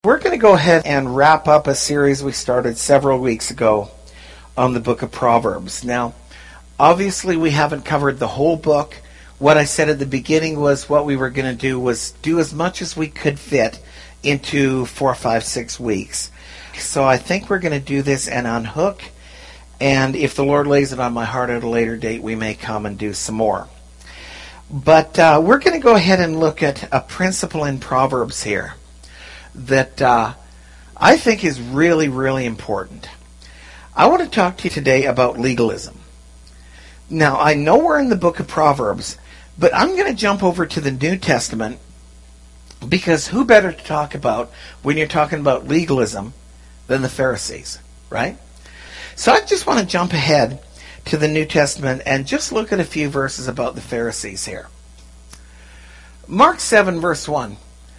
We're going to go ahead and wrap up a series we started several weeks ago on the book of Proverbs. Now, obviously we haven't covered the whole book. What I said at the beginning was what we were going to do was do as much as we could fit into 4, 5, 6 weeks. So I think we're going to do this and unhook. And if the Lord lays it on my heart at a later date, we may come and do some more. But we're going to go ahead and look at a principle in Proverbs here that I think is really, really important. I want to talk to you today about legalism. Now, I know we're in the book of Proverbs, but I'm going to jump over to the New Testament because who better to talk about when you're talking about legalism than the Pharisees, right? So I just want to jump ahead to the New Testament and just look at a few verses about the Pharisees here. Mark 7, verse 1.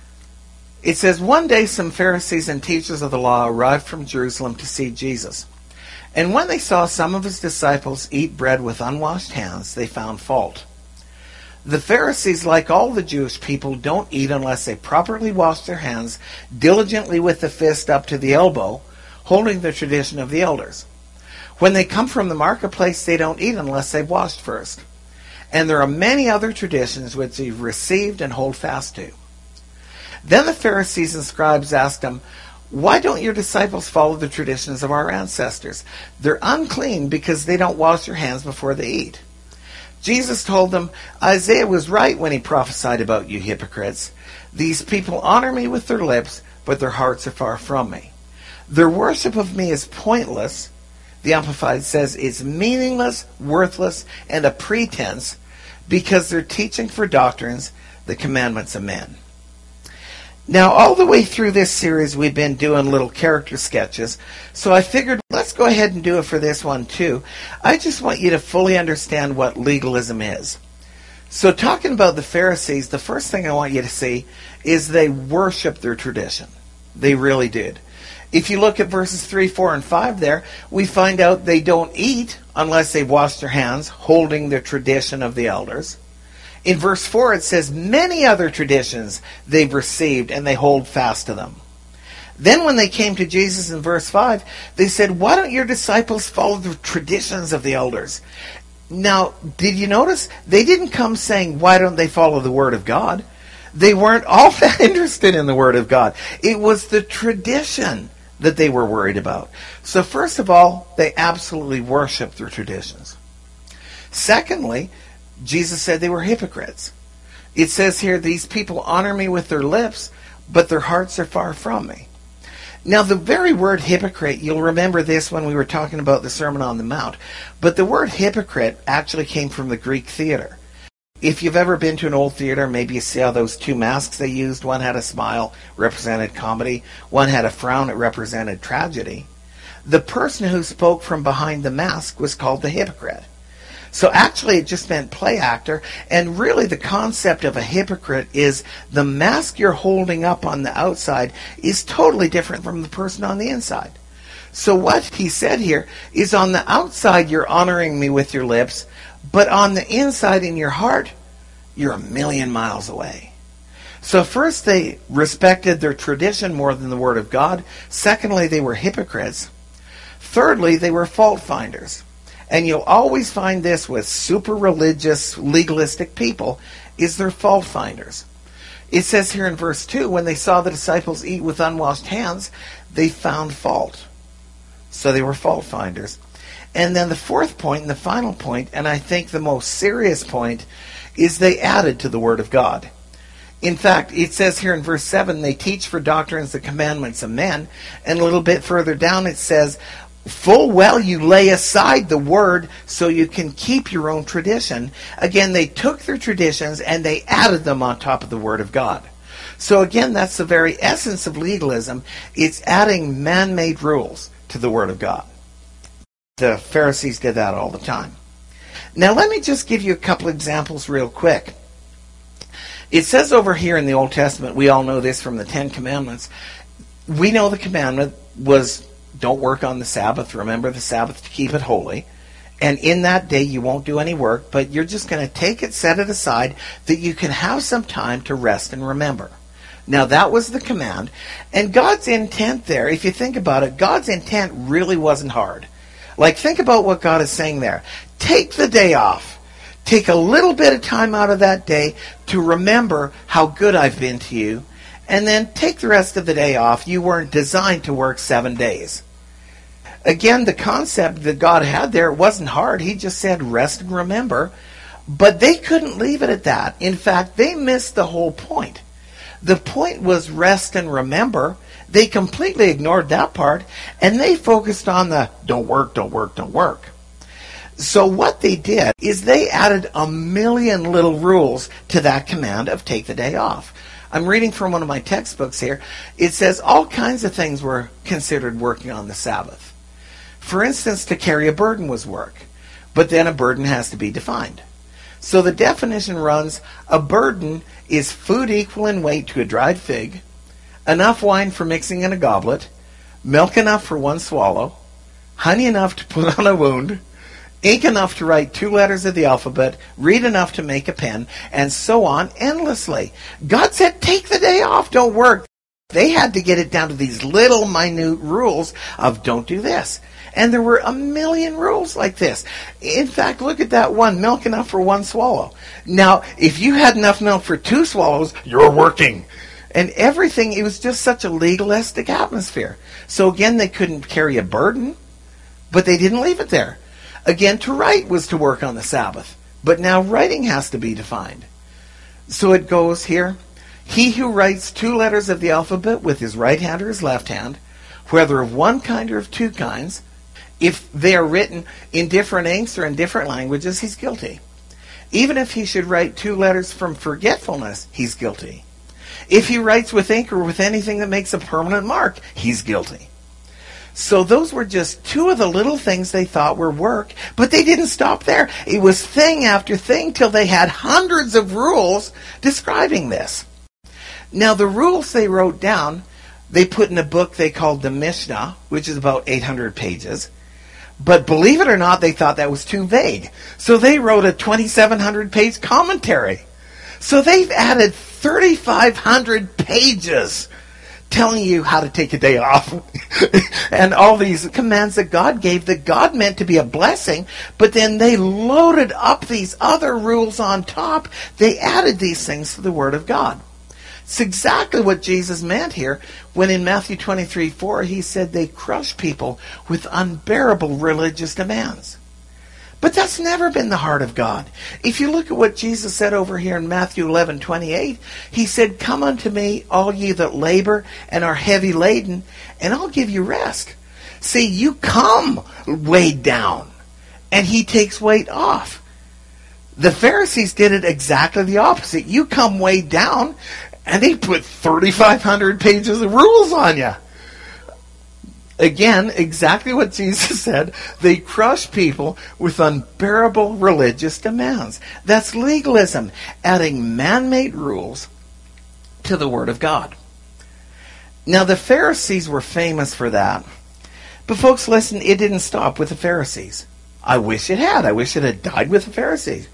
It says, "One day some Pharisees and teachers of the law arrived from Jerusalem to see Jesus. And when they saw some of his disciples eat bread with unwashed hands, they found fault. The Pharisees, like all the Jewish people, don't eat unless they properly wash their hands diligently with the fist up to the elbow, holding the tradition of the elders. When they come from the marketplace, they don't eat unless they've washed first. And there are many other traditions which they've received and hold fast to. Then the Pharisees and scribes asked him, 'Why don't your disciples follow the traditions of our ancestors? They're unclean because they don't wash their hands before they eat.' Jesus told them, 'Isaiah was right when he prophesied about you hypocrites. These people honor me with their lips, but their hearts are far from me. Their worship of me is pointless.'" The Amplified says it's meaningless, worthless, and a pretense because they're teaching for doctrines the commandments of men. Now, all the way through this series, we've been doing little character sketches, so I figured let's go ahead and do it for this one too. I just want you to fully understand what legalism is. So talking about the Pharisees, the first thing I want you to see is they worship their tradition. They really did. If you look at verses 3, 4, and 5 there, we find out they don't eat unless they've washed their hands, holding the tradition of the elders. In verse 4, it says, many other traditions they've received, and they hold fast to them. Then when they came to Jesus in verse 5, they said, "Why don't your disciples follow the traditions of the elders?" Now, did you notice? They didn't come saying, why don't they follow the Word of God? They weren't all that interested in the Word of God. It was the tradition that they were worried about. So first of all, they absolutely worshiped their traditions. Secondly, Jesus said they were hypocrites. It says here, these people honor me with their lips, but their hearts are far from me. Now, the very word hypocrite, you'll remember this when we were talking about the Sermon on the Mount, but the word hypocrite actually came from the Greek theater. If you've ever been to an old theater, maybe you see how those two masks they used, one had a smile, represented comedy, one had a frown, it represented tragedy. The person who spoke from behind the mask was called the hypocrite. So actually it just meant play actor, and really the concept of a hypocrite is the mask you're holding up on the outside is totally different from the person on the inside. So what he said here is on the outside you're honoring me with your lips, but on the inside in your heart, you're a million miles away. So first they respected their tradition more than the Word of God. Secondly, they were hypocrites. Thirdly, they were fault finders. And you'll always find this with super religious, legalistic people, is they're fault finders. It says here in verse 2, when they saw the disciples eat with unwashed hands, they found fault. So they were fault finders. And then the fourth point and the final point, and I think the most serious point, is they added to the Word of God. In fact, it says here in verse 7, they teach for doctrines the commandments of men. And a little bit further down it says, full well you lay aside the Word so you can keep your own tradition. Again, they took their traditions and they added them on top of the Word of God. So again, that's the very essence of legalism. It's adding man-made rules to the Word of God. The Pharisees did that all the time. Now let me just give you a couple examples real quick. It says over here in the Old Testament, we all know this from the Ten Commandments, we know the commandment was don't work on the Sabbath. Remember the Sabbath to keep it holy. And in that day you won't do any work, but you're just going to take it, set it aside, that you can have some time to rest and remember. Now that was the command. And God's intent there, if you think about it, God's intent really wasn't hard. Like, think about what God is saying there. Take the day off. Take a little bit of time out of that day to remember how good I've been to you. And then take the rest of the day off. You weren't designed to work 7 days. Again, the concept that God had there wasn't hard. He just said rest and remember. But they couldn't leave it at that. In fact, they missed the whole point. The point was rest and remember. They completely ignored that part, and they focused on the don't work, don't work, don't work. So what they did is they added a million little rules to that command of take the day off. I'm reading from one of my textbooks here. It says all kinds of things were considered working on the Sabbath. For instance, to carry a burden was work, but then a burden has to be defined. So the definition runs, a burden is food equal in weight to a dried fig, enough wine for mixing in a goblet, milk enough for one swallow, honey enough to put on a wound, ink enough to write 2 letters of the alphabet, read enough to make a pen, and so on endlessly. God said, take the day off, don't work. They had to get it down to these little minute rules of don't do this. And there were a million rules like this. In fact, look at that one, milk enough for 1 swallow. Now, if you had enough milk for 2 swallows, you're working. And everything, it was just such a legalistic atmosphere. So again, they couldn't carry a burden, but they didn't leave it there. Again, to write was to work on the Sabbath. But now writing has to be defined. So it goes here, he who writes 2 letters of the alphabet with his right hand or his left hand, whether of one kind or of 2 kinds, if they are written in different inks or in different languages, he's guilty. Even if he should write 2 letters from forgetfulness, he's guilty. If he writes with ink or with anything that makes a permanent mark, he's guilty. So those were just 2 of the little things they thought were work, but they didn't stop there. It was thing after thing till they had hundreds of rules describing this. Now the rules they wrote down, they put in a book they called the Mishnah, which is about 800 pages. But believe it or not, they thought that was too vague. So they wrote a 2,700-page commentary. So they've added 3,500 pages telling you how to take a day off. And all these commands that God gave, that God meant to be a blessing, but then they loaded up these other rules on top. They added these things to the Word of God. It's exactly what Jesus meant here when in Matthew 23:4 he said they crush people with unbearable religious demands. But that's never been the heart of God. If you look at what Jesus said over here in Matthew 11:28, he said, come unto me, all ye that labor and are heavy laden, and I'll give you rest. See, you come weighed down, and he takes weight off. The Pharisees did it exactly the opposite. You come weighed down, and they put 3,500 pages of rules on you. Again, exactly what Jesus said. They crush people with unbearable religious demands. That's legalism, adding man-made rules to the Word of God. Now, the Pharisees were famous for that. But folks, listen, it didn't stop with the Pharisees. I wish it had. I wish it had died with the Pharisees.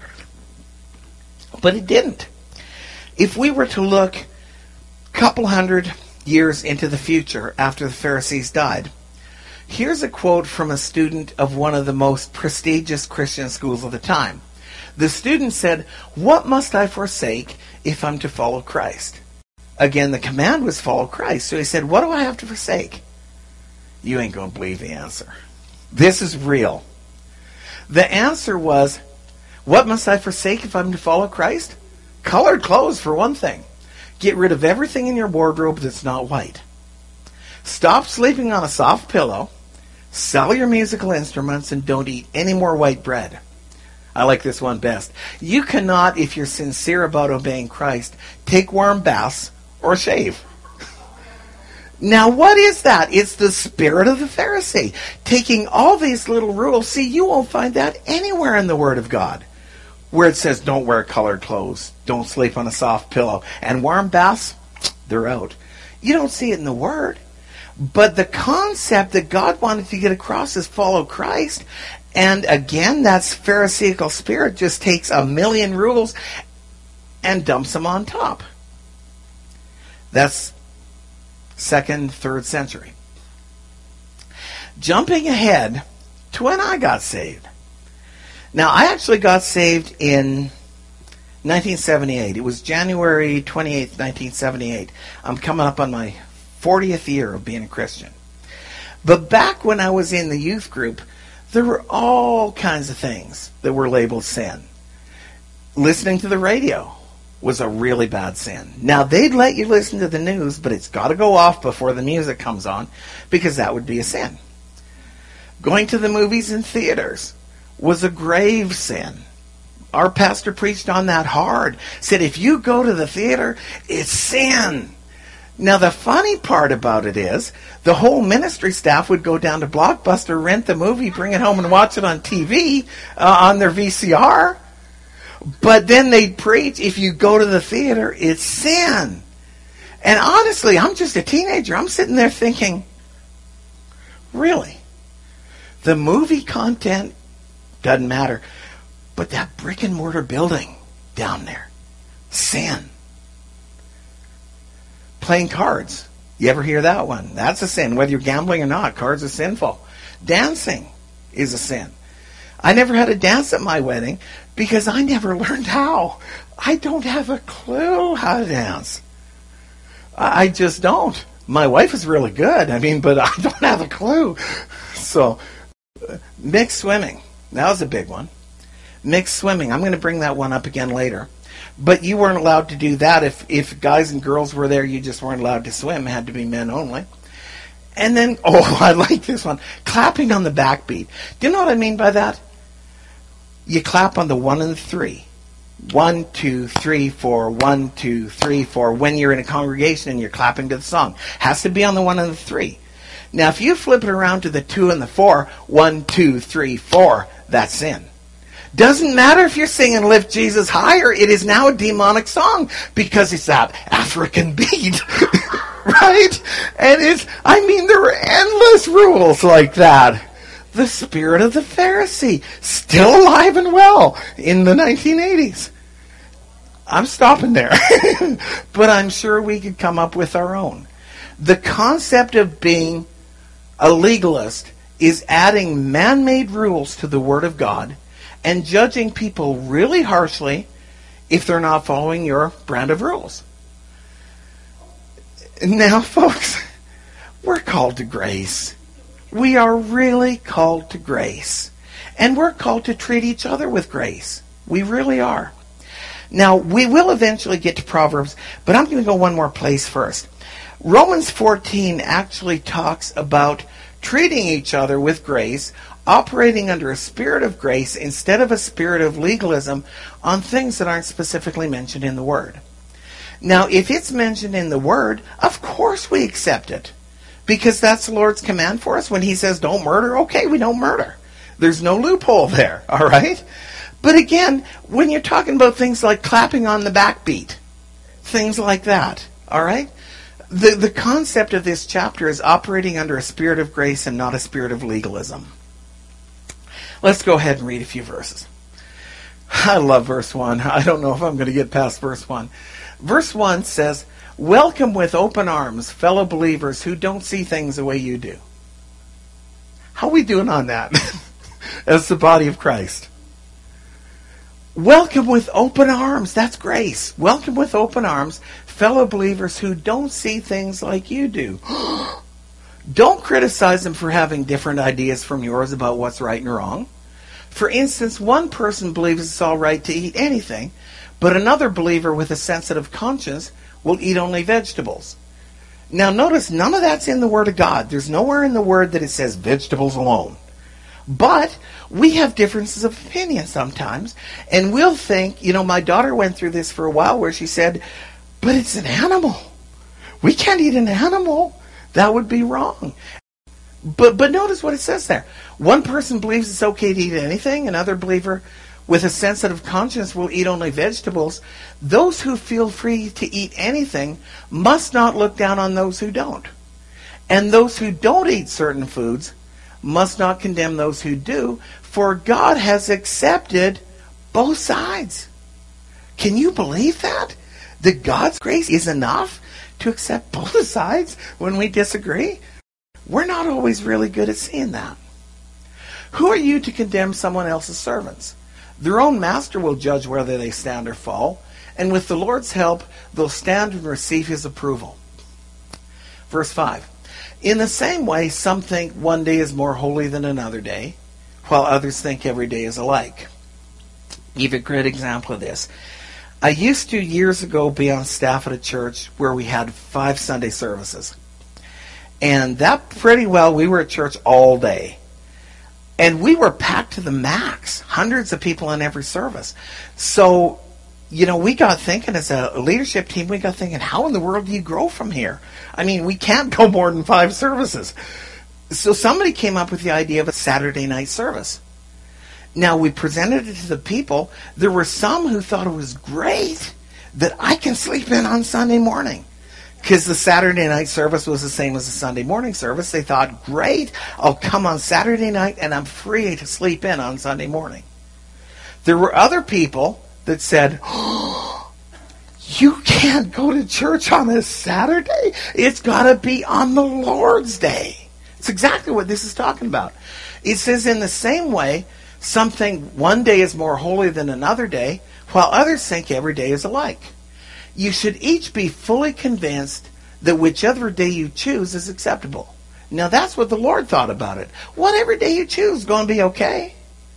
But it didn't. If we were to look a couple hundred years into the future after the Pharisees died, here's a quote from a student of one of the most prestigious Christian schools of the time. The student said, what must I forsake if I'm to follow Christ? Again, the command was follow Christ. So he said, what do I have to forsake? You ain't going to believe the answer. This is real. The answer was, what must I forsake if I'm to follow Christ? Colored clothes, for one thing. Get rid of everything in your wardrobe that's not white. Stop sleeping on a soft pillow. Sell your musical instruments and don't eat any more white bread. I like this one best. You cannot, if you're sincere about obeying Christ, take warm baths or shave. Now, what is that? It's the spirit of the Pharisee. Taking all these little rules. See, you won't find that anywhere in the Word of God, where it says don't wear colored clothes, don't sleep on a soft pillow, and warm baths, they're out. You don't see it in the Word. But the concept that God wanted to get across is follow Christ. And again, that's Pharisaical spirit just takes a million rules and dumps them on top. That's 2nd, 3rd century. Jumping ahead to when I got saved. Now, I actually got saved in 1978. It was January 28th, 1978. I'm coming up on my 40th year of being a Christian. But back when I was in the youth group, there were all kinds of things that were labeled sin. Listening to the radio was a really bad sin. Now, they'd let you listen to the news, but it's got to go off before the music comes on, because that would be a sin. Going to the movies and theaters was a grave sin. Our pastor preached on that hard. Said, if you go to the theater, it's sin. Now, the funny part about it is, the whole ministry staff would go down to Blockbuster, rent the movie, bring it home and watch it on TV, on their VCR. But then they'd preach, if you go to the theater, it's sin. And honestly, I'm just a teenager. I'm sitting there thinking, really? The movie content doesn't matter. But that brick and mortar building down there, sin. Playing cards. You ever hear that one? That's a sin. Whether you're gambling or not, cards are sinful. Dancing is a sin. I never had a dance at my wedding because I never learned how. I don't have a clue how to dance. I just don't. My wife is really good. But I don't have a clue. So, mixed swimming. That was a big one. Mixed swimming. I'm going to bring that one up again later. But you weren't allowed to do that. If guys and girls were there, you just weren't allowed to swim. It had to be men only. And then, I like this one. Clapping on the backbeat. Do you know what I mean by that? You clap on the 1 and the 3. 1, 2, 3, 4. 1, 2, 3, 4. When you're in a congregation and you're clapping to the song. Has to be on the 1 and the 3. Now, if you flip it around to the 2 and the 4, 1, 2, 3, 4, that's sin. Doesn't matter if you're singing Lift Jesus Higher, it is now a demonic song because it's that African beat. Right? And there were endless rules like that. The spirit of the Pharisee, still alive and well in the 1980s. I'm stopping there. But I'm sure we could come up with our own. The concept of being a legalist is adding man-made rules to the Word of God and judging people really harshly if they're not following your brand of rules. Now, folks, we're called to grace. We are really called to grace. And we're called to treat each other with grace. We really are. Now, we will eventually get to Proverbs, but I'm going to go one more place first. Romans 14 actually talks about treating each other with grace, operating under a spirit of grace instead of a spirit of legalism on things that aren't specifically mentioned in the Word. Now, if it's mentioned in the Word, of course we accept it. Because that's the Lord's command for us. When He says don't murder, okay, we don't murder. There's no loophole there, all right? But again, when you're talking about things like clapping on the backbeat, things like that, all right? The concept of this chapter is operating under a spirit of grace and not a spirit of legalism. Let's go ahead and read a few verses. I love verse 1. I don't know if I'm going to get past verse 1. Verse 1 says, "Welcome with open arms, fellow believers who don't see things the way you do." How are we doing on that as the body of Christ? Welcome with open arms. That's grace. Welcome with open arms, fellow believers who don't see things like you do. Don't criticize them for having different ideas from yours about what's right and wrong. For instance, one person believes it's all right to eat anything, but another believer with a sensitive conscience will eat only vegetables. Now notice, none of that's in the Word of God. There's nowhere in the Word that it says vegetables alone. But we have differences of opinion sometimes, and we'll think, my daughter went through this for a while where she said, but it's an animal. We can't eat an animal. That would be wrong. But notice what it says there. One person believes it's okay to eat anything, another believer with a sensitive conscience will eat only vegetables. Those who feel free to eat anything must not look down on those who don't. And those who don't eat certain foods must not condemn those who do, for God has accepted both sides. Can you believe that? that God's grace is enough to accept both sides when we disagree? We're not always really good at seeing that. Who are you to condemn someone else's servants? Their own master will judge whether they stand or fall, and with the Lord's help, they'll stand and receive his approval. Verse 5. In the same way, some think one day is more holy than another day, while others think every day is alike. Give a great example of this. I used to, years ago, be on staff at a church where we had 5 Sunday services. And that pretty well, we were at church all day. And we were packed to the max, hundreds of people in every service. So, we got thinking as a leadership team, we got thinking, how in the world do you grow from here? I mean, we can't go more than 5 services. So somebody came up with the idea of a Saturday night service. Now, we presented it to the people. There were some who thought it was great that I can sleep in on Sunday morning. Because the Saturday night service was the same as the Sunday morning service. They thought, great, I'll come on Saturday night and I'm free to sleep in on Sunday morning. There were other people that said, oh, you can't go to church on a Saturday? It's got to be on the Lord's Day. It's exactly what this is talking about. It says, in the same way, some think one day is more holy than another day, while others think every day is alike. You should each be fully convinced that whichever day you choose is acceptable. Now that's what the Lord thought about it. Whatever day you choose is going to be okay.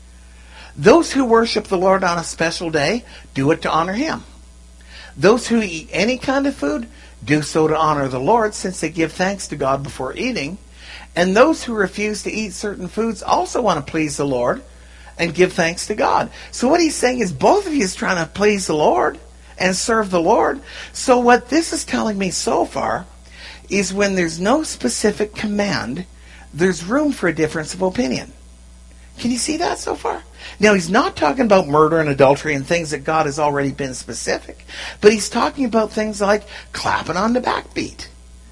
Those who worship the Lord on a special day, do it to honor him. Those who eat any kind of food, do so to honor the Lord, since they give thanks to God before eating. And those who refuse to eat certain foods also want to please the Lord and give thanks to God. So what he's saying is both of you is trying to please the Lord and serve the Lord. So what this is telling me so far is when there's no specific command, there's room for a difference of opinion. Can you see that so far? Now, he's not talking about murder and adultery and things that God has already been specific, but he's talking about things like clapping on the backbeat.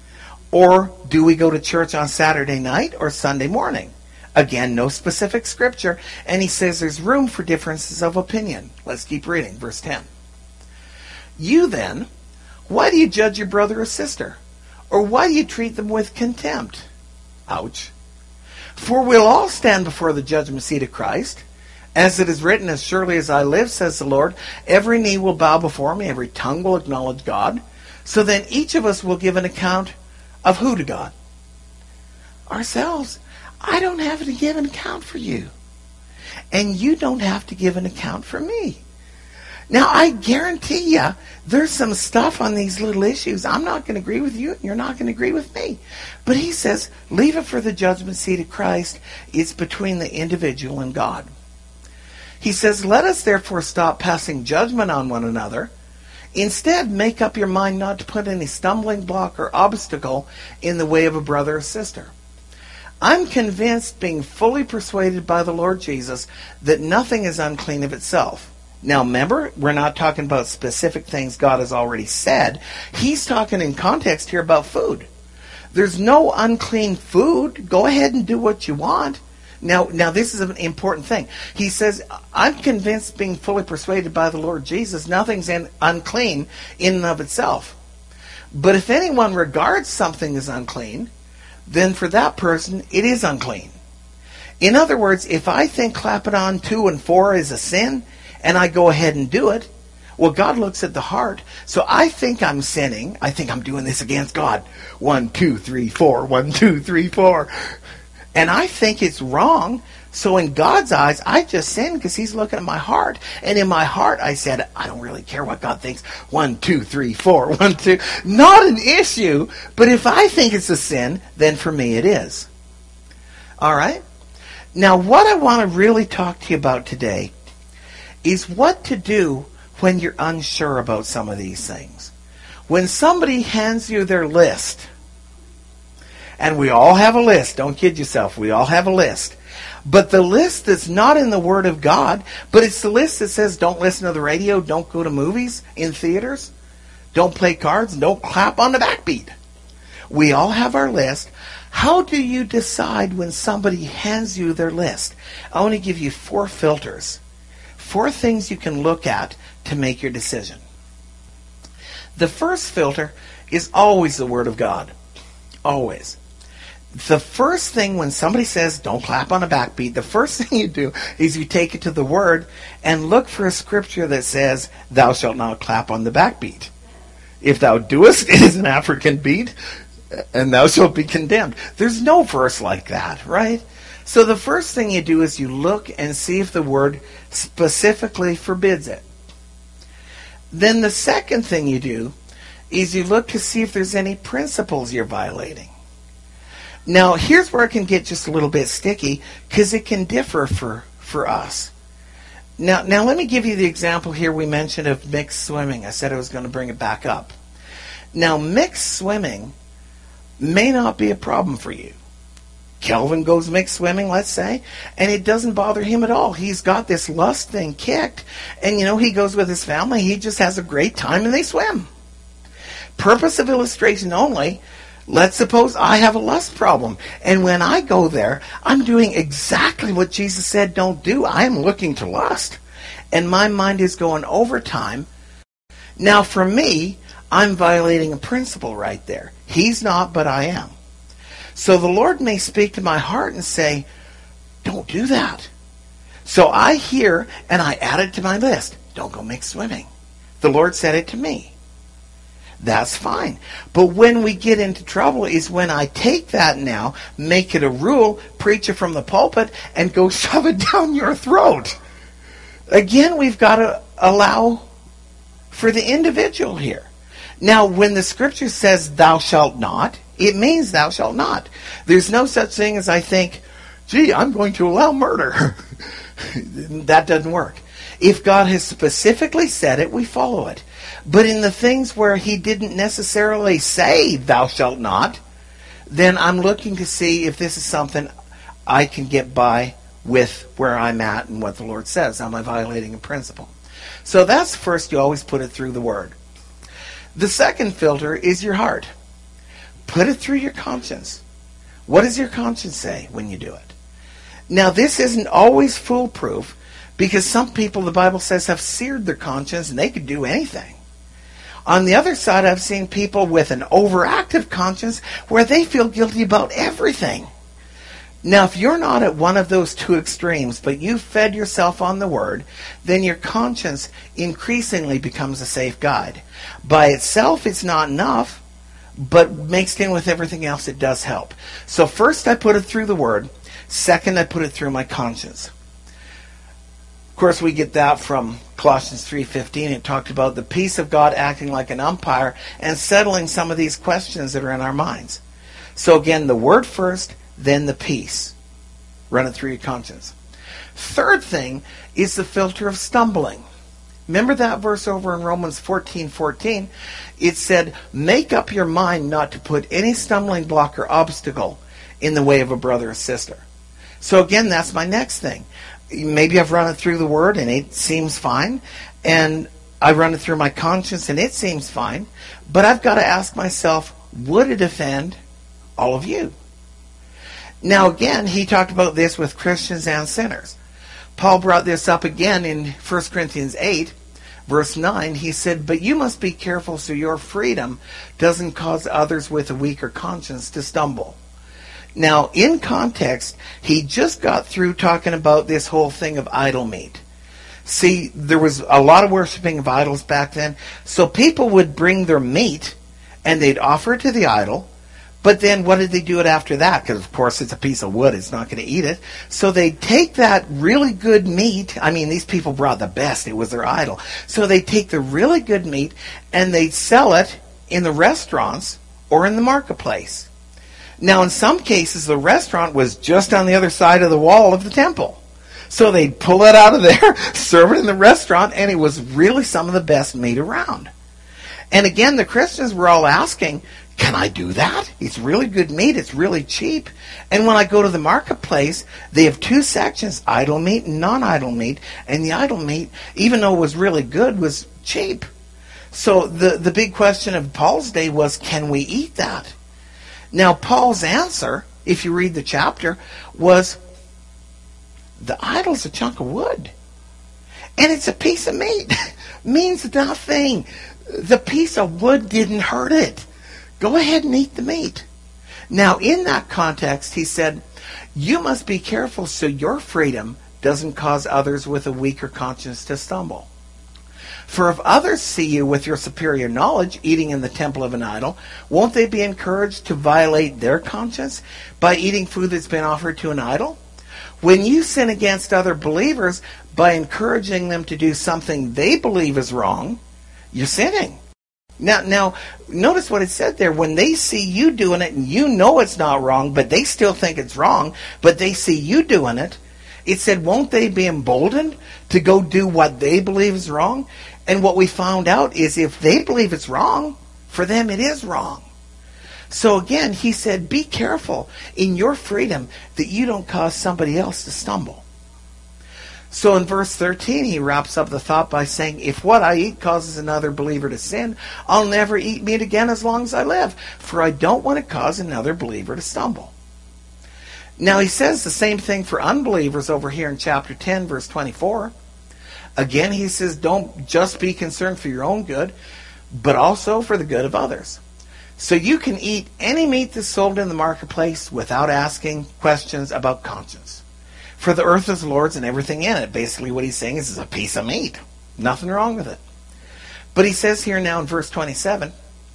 Or do we go to church on Saturday night or Sunday morning? Again, no specific scripture, and he says there's room for differences of opinion. Let's keep reading, verse 10. You then, why do you judge your brother or sister? Or why do you treat them with contempt? Ouch. For we'll all stand before the judgment seat of Christ. As it is written, as surely as I live, says the Lord, every knee will bow before me, every tongue will acknowledge God. So then each of us will give an account of who to God? Ourselves. I don't have to give an account for you. And you don't have to give an account for me. Now, I guarantee you, there's some stuff on these little issues. I'm not going to agree with you, and you're not going to agree with me. But he says, leave it for the judgment seat of Christ. It's between the individual and God. He says, let us therefore stop passing judgment on one another. Instead, make up your mind not to put any stumbling block or obstacle in the way of a brother or sister. I'm convinced, being fully persuaded by the Lord Jesus, that nothing is unclean of itself. Now remember, we're not talking about specific things God has already said. He's talking in context here about food. There's no unclean food. Go ahead and do what you want. Now this is an important thing. He says, I'm convinced, being fully persuaded by the Lord Jesus, nothing's unclean in and of itself. But if anyone regards something as unclean, then for that person, it is unclean. In other words, if I think clapping on 2 and 4 is a sin, and I go ahead and do it, well, God looks at the heart. So I think I'm sinning. I think I'm doing this against God. 1, 2, 3, 4. 1, 2, 3, 4. And I think it's wrong. So in God's eyes, I just sinned because he's looking at my heart. And in my heart, I said, I don't really care what God thinks. 1, 2, 3, 4. 1, 2. Not an issue. But if I think it's a sin, then for me it is. All right? Now, what I want to really talk to you about today is what to do when you're unsure about some of these things. When somebody hands you their list, and we all have a list, don't kid yourself, we all have a list. But the list that's not in the Word of God, but it's the list that says don't listen to the radio, don't go to movies in theaters, don't play cards, don't clap on the backbeat. We all have our list. How do you decide when somebody hands you their list? I want to give you 4 filters. 4 things you can look at to make your decision. The first filter is always the Word of God. Always. The first thing when somebody says, don't clap on a backbeat, the first thing you do is you take it to the Word and look for a scripture that says, thou shalt not clap on the backbeat. If thou doest, it is an African beat, and thou shalt be condemned. There's no verse like that, right? So the first thing you do is you look and see if the Word specifically forbids it. Then the second thing you do is you look to see if there's any principles you're violating. Now, here's where it can get just a little bit sticky, because it can differ for us. Now, let me give you the example here we mentioned of mixed swimming. I said I was going to bring it back up. Now, mixed swimming may not be a problem for you. Kelvin goes mixed swimming, let's say, and it doesn't bother him at all. He's got this lust thing kicked, and he goes with his family. He just has a great time, and they swim. Purpose of illustration only, let's suppose I have a lust problem, and when I go there, I'm doing exactly what Jesus said don't do. I am looking to lust, and my mind is going overtime. Now, for me, I'm violating a principle right there. He's not, but I am. So the Lord may speak to my heart and say, don't do that. So I hear, and I add it to my list. Don't go mixed swimming. The Lord said it to me. That's fine. But when we get into trouble is when I take that now, make it a rule, preach it from the pulpit, and go shove it down your throat. Again, we've got to allow for the individual here. Now, when the scripture says, thou shalt not, it means thou shalt not. There's no such thing as I think, gee, I'm going to allow murder. That doesn't work. If God has specifically said it, we follow it. But in the things where he didn't necessarily say, thou shalt not, then I'm looking to see if this is something I can get by with where I'm at and what the Lord says. Am I violating a principle? So that's first, you always put it through the Word. The second filter is your heart. Put it through your conscience. What does your conscience say when you do it? Now, this isn't always foolproof, because some people, the Bible says, have seared their conscience and they could do anything. On the other side, I've seen people with an overactive conscience where they feel guilty about everything. Now, if you're not at one of those two extremes, but you've fed yourself on the Word, then your conscience increasingly becomes a safe guide. By itself, it's not enough, but mixed in with everything else, it does help. So first, I put it through the Word. Second, I put it through my conscience. Of course, we get that from Colossians 3:15. It talked about the peace of God acting like an umpire and settling some of these questions that are in our minds. So again, the Word first, then the peace. Run it through your conscience. Third thing is the filter of stumbling. Remember that verse over in Romans 14:14? It said, make up your mind not to put any stumbling block or obstacle in the way of a brother or sister. So again, that's my next thing. Maybe I've run it through the Word and it seems fine, and I run it through my conscience and it seems fine, but I've got to ask myself, would it offend all of you? Now again, he talked about this with Christians and sinners. Paul brought this up again in 1 Corinthians 8, verse 9. He said, but you must be careful so your freedom doesn't cause others with a weaker conscience to stumble. Now, in context, he just got through talking about this whole thing of idol meat. See, there was a lot of worshiping of idols back then. So people would bring their meat and they'd offer it to the idol. But then what did they do it after that? Because, of course, it's a piece of wood. It's not going to eat it. So they'd take that really good meat. I mean, these people brought the best. It was their idol. So they'd take the really good meat and they'd sell it in the restaurants or in the marketplace. Now, in some cases, the restaurant was just on the other side of the wall of the temple. So they'd pull it out of there, serve it in the restaurant, and it was really some of the best meat around. And again, the Christians were all asking, can I do that? It's really good meat. It's really cheap. And when I go to the marketplace, they have two sections, idol meat and non-idol meat. And the idol meat, even though it was really good, was cheap. So the big question of Paul's day was, can we eat that? Now, Paul's answer, if you read the chapter, was, the idol's a chunk of wood. And it's a piece of meat. Means nothing. The piece of wood didn't hurt it. Go ahead and eat the meat. Now, in that context, he said, you must be careful so your freedom doesn't cause others with a weaker conscience to stumble. For if others see you with your superior knowledge eating in the temple of an idol, won't they be encouraged to violate their conscience by eating food that's been offered to an idol? When you sin against other believers by encouraging them to do something they believe is wrong, you're sinning. Now, notice what it said there. When they see you doing it and you know it's not wrong, but they still think it's wrong, but they see you doing it, it said, won't they be emboldened to go do what they believe is wrong? And what we found out is if they believe it's wrong, for them it is wrong. So again, he said, be careful in your freedom that you don't cause somebody else to stumble. So in verse 13, he wraps up the thought by saying, if what I eat causes another believer to sin, I'll never eat meat again as long as I live, for I don't want to cause another believer to stumble. Now he says the same thing for unbelievers over here in chapter 10, verse 24. Again, he says, don't just be concerned for your own good, but also for the good of others. So you can eat any meat that's sold in the marketplace without asking questions about conscience. For the earth is the Lord's and everything in it. Basically what he's saying is it's a piece of meat. Nothing wrong with it. But he says here now in verse 27,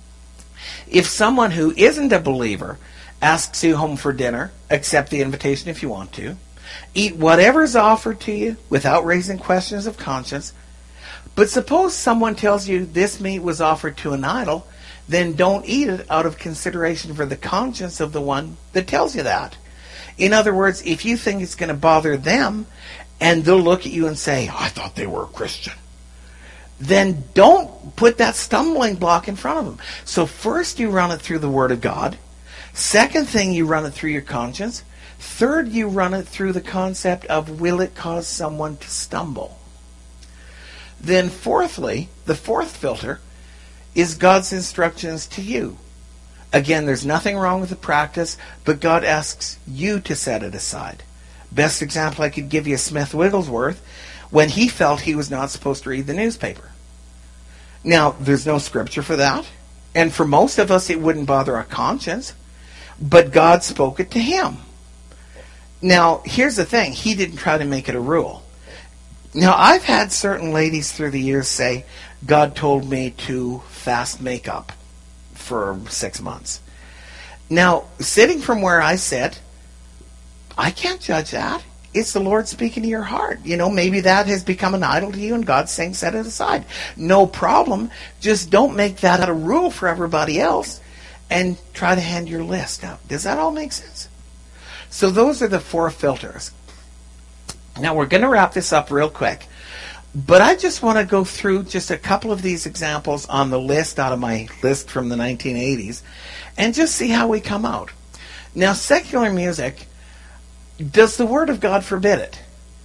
if someone who isn't a believer asks you home for dinner, accept the invitation if you want to. Eat whatever's offered to you without raising questions of conscience. But suppose someone tells you this meat was offered to an idol, then don't eat it out of consideration for the conscience of the one that tells you that. In other words, if you think it's going to bother them, and they'll look at you and say, I thought they were a Christian, then don't put that stumbling block in front of them. So first you run it through the Word of God. Second thing, you run it through your conscience. Third, you run it through the concept of, will it cause someone to stumble? Then fourthly, the fourth filter is God's instructions to you. Again, there's nothing wrong with the practice, but God asks you to set it aside. Best example I could give you is Smith Wigglesworth when he felt he was not supposed to read the newspaper. Now, there's no scripture for that, and for most of us it wouldn't bother our conscience, but God spoke it to him. Now, here's the thing. He didn't try to make it a rule. Now, I've had certain ladies through the years say, God told me to fast makeup for 6 months. Now, sitting from where I sit, I can't judge that. It's the Lord speaking to your heart. You know, maybe that has become an idol to you and God's saying set it aside. No problem. Just don't make that a rule for everybody else and try to hand your list out. Does that all make sense? So those are the four filters. Now we're going to wrap this up real quick. But I just want to go through just a couple of these examples on the list out of my list from the 1980s and just see how we come out. Now, secular music, does the Word of God forbid it?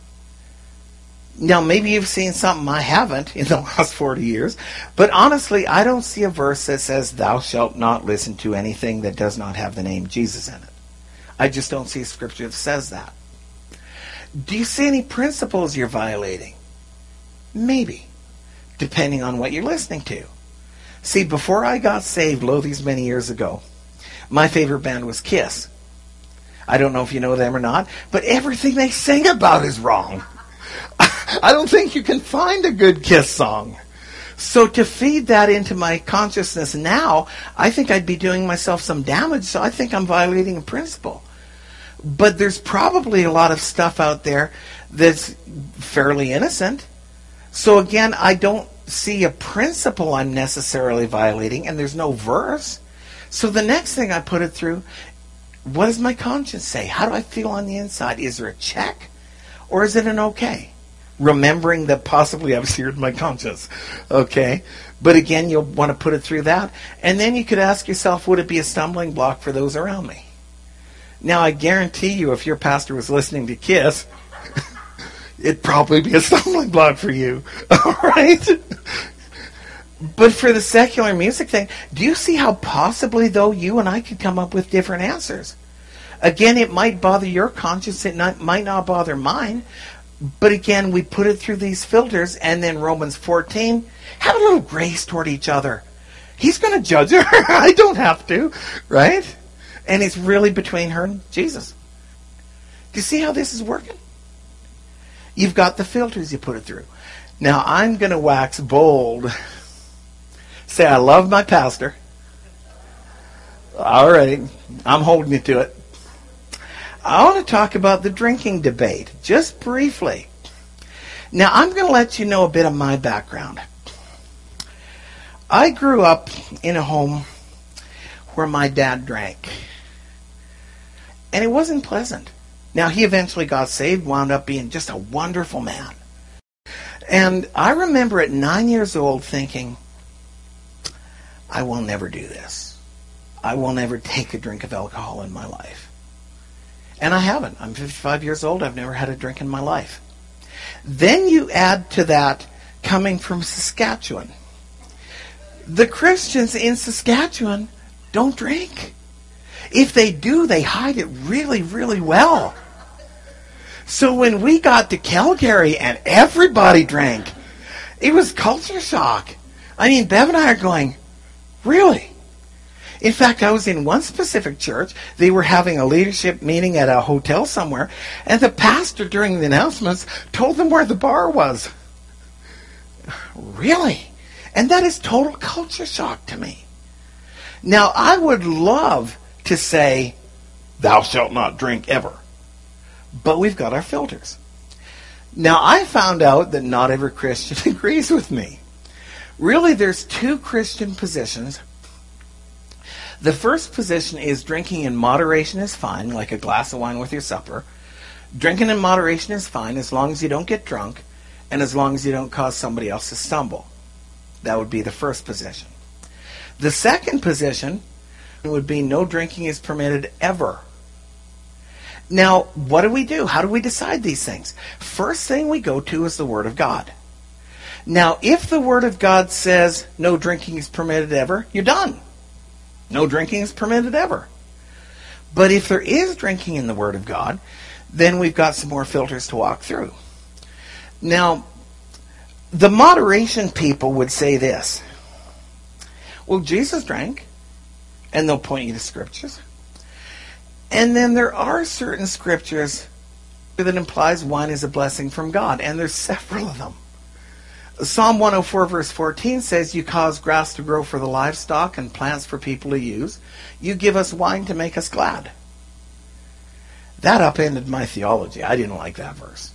Now, maybe you've seen something I haven't in the last 40 years, but honestly, I don't see a verse that says, thou shalt not listen to anything that does not have the name Jesus in it. I just don't see a scripture that says that. Do you see any principles you're violating? Maybe, depending on what you're listening to. See, before I got saved, these many years ago, my favorite band was Kiss. I don't know if you know them or not, but everything they sing about is wrong. I don't think you can find a good Kiss song. So to feed that into my consciousness now, I think I'd be doing myself some damage, so I think I'm violating a principle. But there's probably a lot of stuff out there that's fairly innocent. So again, I don't see a principle I'm necessarily violating, and there's no verse. So the next thing I put it through, what does my conscience say? How do I feel on the inside? Is there a check, or is it an okay? Remembering that possibly I've seared my conscience. Okay? But again, you'll want to put it through that. And then you could ask yourself, would it be a stumbling block for those around me? Now, I guarantee you, if your pastor was listening to Kiss, it'd probably be a stumbling block for you. All right? But for the secular music thing, do you see how possibly, though, you and I could come up with different answers? Again, it might bother your conscience. It might not bother mine. But again, we put it through these filters, and then Romans 14, have a little grace toward each other. He's going to judge her. I don't have to, right? And it's really between her and Jesus. Do you see how this is working? You've got the filters you put it through. Now, I'm going to wax bold. Say, I love my pastor. All right. I'm holding you to it. I want to talk about the drinking debate, just briefly. Now, I'm going to let you know a bit of my background. I grew up in a home where my dad drank. And it wasn't pleasant. Now, he eventually got saved, wound up being just a wonderful man. And I remember at 9 years old thinking, I will never do this. I will never take a drink of alcohol in my life. And I haven't. I'm 55 years old. I've never had a drink in my life. Then you add to that coming from Saskatchewan. The Christians in Saskatchewan don't drink. If they do, they hide it really, really well. So when we got to Calgary and everybody drank, it was culture shock. I mean, Bev and I are going, really? In fact, I was in one specific church. They were having a leadership meeting at a hotel somewhere, and the pastor, during the announcements, told them where the bar was. Really? And that is total culture shock to me. Now, I would love to say, thou shalt not drink ever. But we've got our filters. Now, I found out that not every Christian agrees with me. Really, there's two Christian positions. The first position is drinking in moderation is fine, like a glass of wine with your supper. Drinking in moderation is fine as long as you don't get drunk and as long as you don't cause somebody else to stumble. That would be the first position. The second position would be no drinking is permitted ever. Now, what do? How do we decide these things? First thing we go to is the Word of God. Now, if the Word of God says no drinking is permitted ever, you're done. No drinking is permitted ever. But if there is drinking in the Word of God, then we've got some more filters to walk through. Now, the moderation people would say this. Well, Jesus drank, and they'll point you to scriptures. And then there are certain scriptures that implies wine is a blessing from God, and there's several of them. Psalm 104 verse 14 says, you cause grass to grow for the livestock and plants for people to use. You give us wine to make us glad. That upended my theology. I didn't like that verse.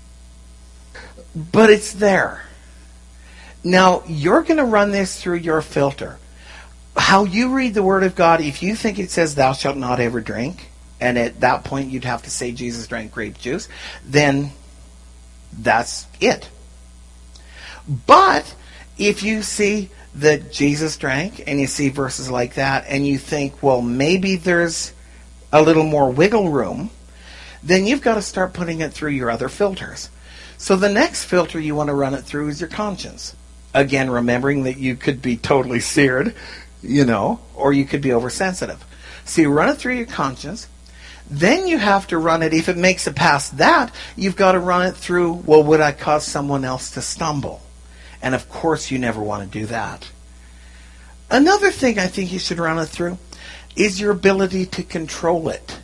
But it's there. Now, you're going to run this through your filter. How you read the Word of God, if you think it says thou shalt not ever drink, and at that point you'd have to say Jesus drank grape juice, then that's it. But if you see that Jesus drank, and you see verses like that, and you think, well, maybe there's a little more wiggle room, then you've got to start putting it through your other filters. So the next filter you want to run it through is your conscience. Again, remembering that you could be totally seared, or you could be oversensitive. So you run it through your conscience. Then you have to run it, if it makes it past that, you've got to run it through, well, would I cause someone else to stumble? And of course you never want to do that. Another thing I think you should run it through is your ability to control it.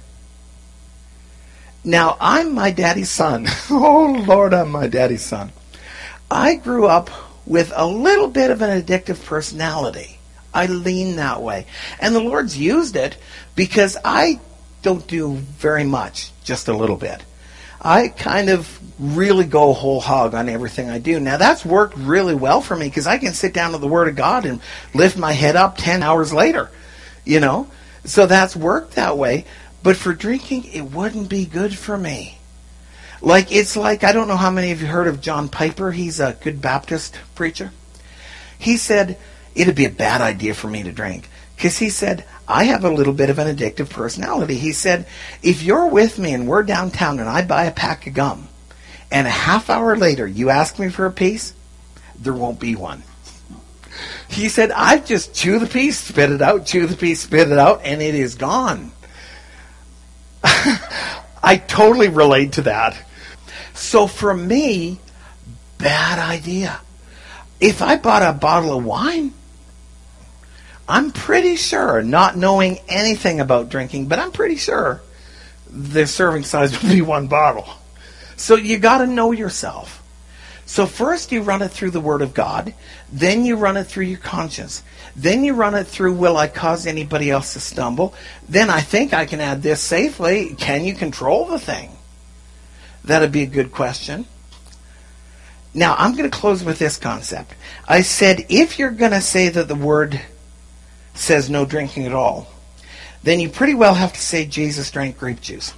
Now, I'm my daddy's son. Oh, Lord, I'm my daddy's son. I grew up with a little bit of an addictive personality. I lean that way. And the Lord's used it because I don't do very much, just a little bit. I kind of really go whole hog on everything I do. Now, that's worked really well for me because I can sit down to the Word of God and lift my head up 10 hours later, So that's worked that way. But for drinking, it wouldn't be good for me. It's like, I don't know how many of you heard of John Piper. He's a good Baptist preacher. He said, it'd be a bad idea for me to drink. Because he said, I have a little bit of an addictive personality. He said, if you're with me and we're downtown and I buy a pack of gum, and a half hour later you ask me for a piece, there won't be one. He said, I just chew the piece, spit it out, chew the piece, spit it out, and it is gone. I totally relate to that. So for me, bad idea. If I bought a bottle of wine, I'm pretty sure, not knowing anything about drinking, but I'm pretty sure the serving size would be one bottle. So you got to know yourself. So first you run it through the Word of God, then you run it through your conscience, then you run it through, will I cause anybody else to stumble? Then I think I can add this safely, can you control the thing? That'd be a good question. Now I'm going to close with this concept. I said if you're going to say that the Word says no drinking at all, then you pretty well have to say Jesus drank grape juice.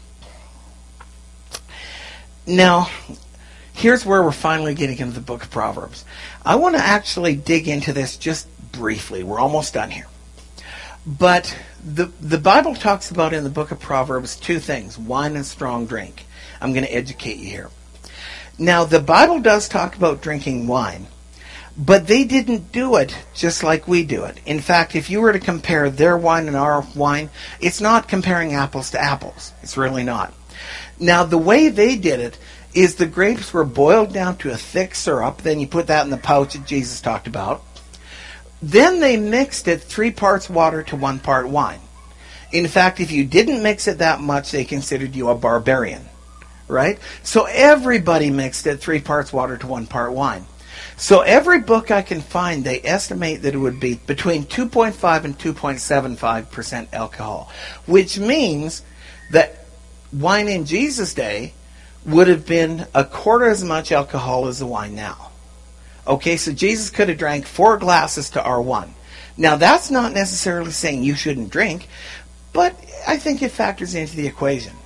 Now, here's where we're finally getting into the book of Proverbs. I want to actually dig into this just briefly. We're almost done here. But the Bible talks about in the book of Proverbs two things, wine and strong drink. I'm going to educate you here. Now, the Bible does talk about drinking wine, but they didn't do it just like we do it. In fact, if you were to compare their wine and our wine, it's not comparing apples to apples. It's really not. Now, the way they did it is the grapes were boiled down to a thick syrup. Then you put that in the pouch that Jesus talked about. Then they mixed it 3 parts water to 1 part wine. In fact, if you didn't mix it that much, they considered you a barbarian. Right? So everybody mixed it 3 parts water to 1 part wine. So every book I can find, they estimate that it would be between 2.5 and 2.75% alcohol, which means that wine in Jesus' day would have been a quarter as much alcohol as the wine now. Okay, so Jesus could have drank 4 glasses to our 1. Now, that's not necessarily saying you shouldn't drink, but I think it factors into the equation.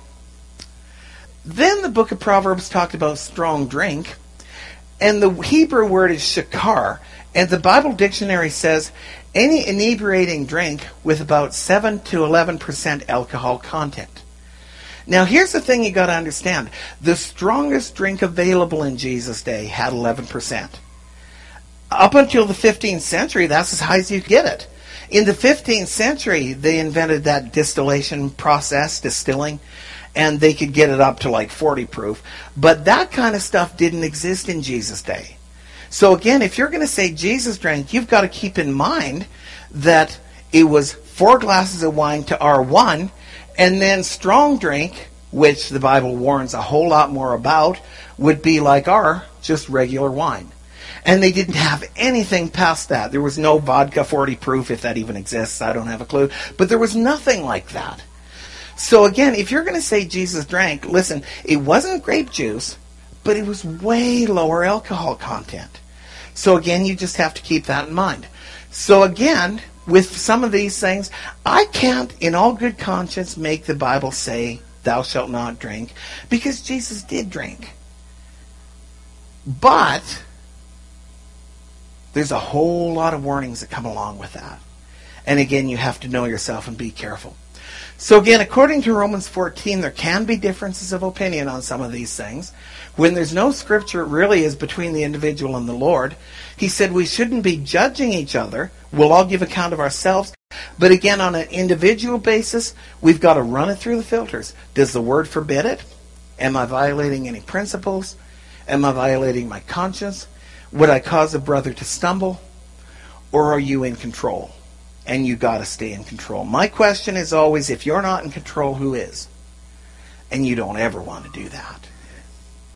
Then the book of Proverbs talked about strong drink, and the Hebrew word is shakar, and the Bible dictionary says any inebriating drink with about 7 to 11% alcohol content. Now, here's the thing you got to understand. The strongest drink available in Jesus' day had 11%. Up until the 15th century, that's as high as you get it. In the 15th century, they invented that distillation process, distilling, and they could get it up to like 40 proof. But that kind of stuff didn't exist in Jesus' day. So again, if you're going to say Jesus drank, you've got to keep in mind that it was 4 glasses of wine to our 1, and then strong drink, which the Bible warns a whole lot more about, would be like our just regular wine. And they didn't have anything past that. There was no vodka 40 proof, if that even exists. I don't have a clue. But there was nothing like that. So again, if you're going to say Jesus drank, listen, it wasn't grape juice, but it was way lower alcohol content. So again, you just have to keep that in mind. So again, with some of these things, I can't, in all good conscience, make the Bible say, thou shalt not drink, because Jesus did drink. But there's a whole lot of warnings that come along with that. And again, you have to know yourself and be careful. So again, according to Romans 14, there can be differences of opinion on some of these things. When there's no scripture, it really is between the individual and the Lord. He said we shouldn't be judging each other. We'll all give account of ourselves. But again, on an individual basis, we've got to run it through the filters. Does the Word forbid it? Am I violating any principles? Am I violating my conscience? Would I cause a brother to stumble? Or are you in control? And you got to stay in control. My question is always, if you're not in control, who is? And you don't ever want to do that.